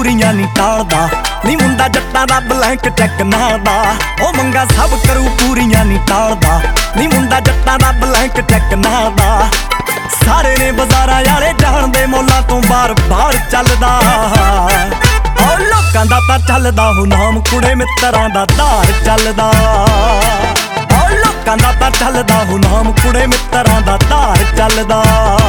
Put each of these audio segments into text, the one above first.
ਪੂਰੀਆਂ ਨਹੀਂ ਟਾਲਦਾ ਨੀ ਮੁੰਡਾ ਜੱਟਾਂ ਦਾ ਬਲੈਂਕ ਚੈੱਕ ਨਾ ਦਾ ਉਹ ਮੰਗਾ ਸਭ ਕਰੂ ਪੂਰੀਆਂ ਨਹੀਂ ਟਾਲਦਾ ਨੀ ਮੁੰਡਾ ਜੱਟਾਂ ਦਾ ਬਲੈਂਕ ਚੈੱਕ ਨਾ ਦਾ ਸਾਰੇ ਨੇ ਬਾਜ਼ਾਰਾਂ ਵਾਲੇ ਜਾਣਦੇ ਮੌਲਾਂ ਤੋਂ ਬਾਰ-ਬਾਰ ਚੱਲਦਾ ਉਹ ਲੋਕਾਂ ਦਾ ਤਾਂ ਚੱਲਦਾ ਹੋ ਨਾਮ ਕੁੜੇ ਮਿੱਤਰਾਂ ਦਾ ਧਾਰ ਚੱਲਦਾ ਉਹ ਲੋਕਾਂ ਦਾ ਤਾਂ ਚੱਲਦਾ ਹੋ ਨਾਮ ਕੁੜੇ ਮਿੱਤਰਾਂ ਦਾ ਧਾਰ ਚੱਲਦਾ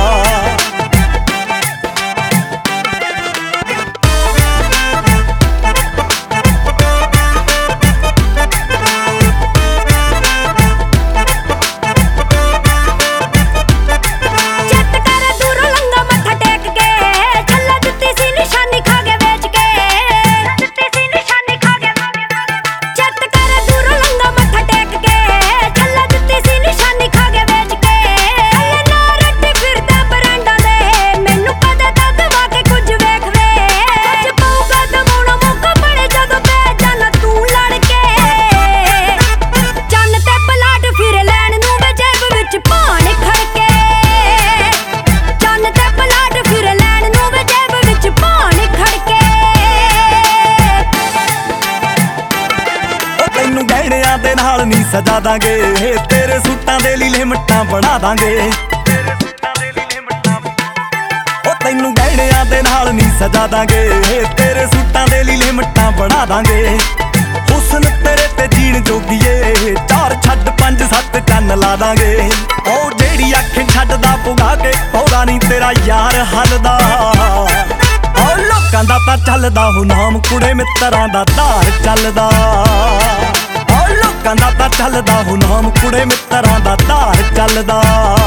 ਦੇ ਨਾਲ ਨਹੀਂ ਸਜਾ ਦਾਂਗੇ ਤੇਰੇ ਸੂਟਾਂ ਦੇ ਲਈ ਲਿਮਟਾਂ ਬਣਾ ਦਾਂਗੇ ਉਹ ਤੈਨੂੰ ਗਹਿਣਿਆਂ ਦੇ ਨਾਲ ਨਹੀਂ ਸਜਾ ਦਾਂਗੇ ਤੇਰੇ ਸੂਟਾਂ ਦੇ ਲਈ ਲਿਮਟਾਂ ਬਣਾ ਦਾਂਗੇ ਹੁਸਨ ਤੇਰੇ ਤੇ ਜੀਣ ਜੋਗੀਏ 4 ਛੱਡ 5 7 ਚੰਨ ਲਾ ਦਾਂਗੇ ਉਹ ਜਿਹੜੀ ਅੱਖ ਛੱਡਦਾ ਪੁਗਾ ਕੇ ਪੌੜਾ ਨਹੀਂ ਤੇਰਾ ਯਾਰ ਹੱਲਦਾ ਉਹ ਲੋਕਾਂ ਦਾ ਤਾਂ ਚੱਲਦਾ ਹੋ ਨਾਮ ਕੁੜੇ ਮਿੱਤਰਾਂ ਦਾ ਧਾਰ ਚੱਲਦਾ ਲੋਕਾਂ ਦਾ ਤਾਂ ਚੱਲਦਾ ਹੋ ਨਾਮ ਕੁੜੇ ਮਿੱਤਰਾਂ ਦਾ ਧਾਰ ਚੱਲਦਾ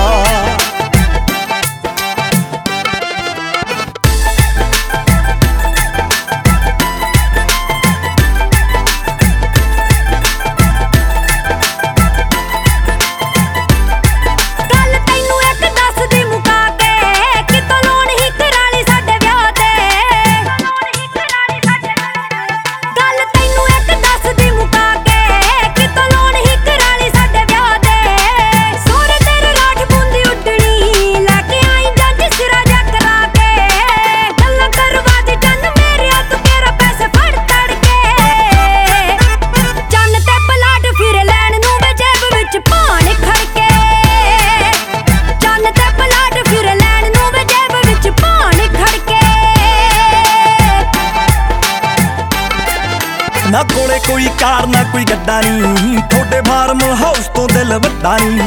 ਨਾ ਕੋਲੇ ਕੋਈ ਕਾਰ ਨਾ ਕੋਈ ਗੱਡਾ ਨੀ ਤੁਹਾਡੇ ਫਾਰਮ ਹਾਊਸ ਤੋਂ ਦਿਲ ਵੱਡਾ ਨੀ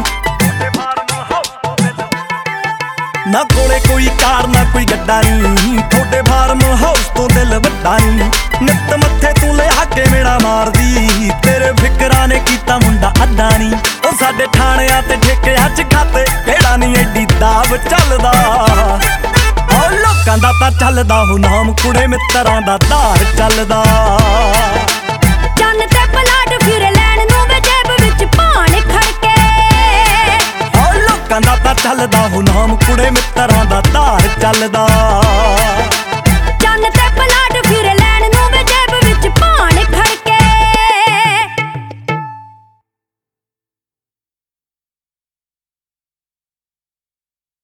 ਨਾ ਕੋਲੇ ਕੋਈ ਕਾਰ ਨਾ ਕੋਈ ਗੱਡਾ ਨੀ ਤੁਹਾਡੇ ਫਾਰਮ ਹਾਊਸ ਤੋਂ ਦਿਲ ਵੱਡਾ ਨੀ ਨਿੱਤ ਮੱਥੇ ਤੂੰ ਲਿਆ ਕੇ ਮੇਰਾ ਮਾਰਦੀ ਤੇਰੇ ਫਿਕਰਾਂ ਨੇ ਕੀਤਾ ਮੁੰਡਾ ਅੱਡਾ ਨੀ ਉਹ ਸਾਡੇ ਥਾਣਿਆਂ ਤੇ ਠੇਕਿਆਂ 'ਚ ਖਾਤੇ ਕਿਹੜਾ ਨੀ ਐਡੀ ਦਾਬ ਚੱਲਦਾ ਉਹ ਲੋਕਾਂ ਦਾ ਤਾਂ ਚੱਲਦਾ ਹੋ ਨਾਮ ਕੁੜੇ ਮਿੱਤਰਾਂ ਦਾ ਧਾਰ ਚੱਲਦਾ ਚੰਨ ਤੇ ਪਲਾਟ ਫਿਰ ਲੈਣ ਨੂੰ ਵੇ ਜੇਬ ਵਿੱਚ ਭਾਣ ਖੜਕੇ ਉਹ ਲੋਕਾਂ ਦਾ ਤਾਂ ਚੱਲਦਾ ਹੋ ਨਾਮ ਕੁੜੇ ਮਿੱਤਰਾਂ ਦਾ ਧਾਰ ਚੱਲਦਾ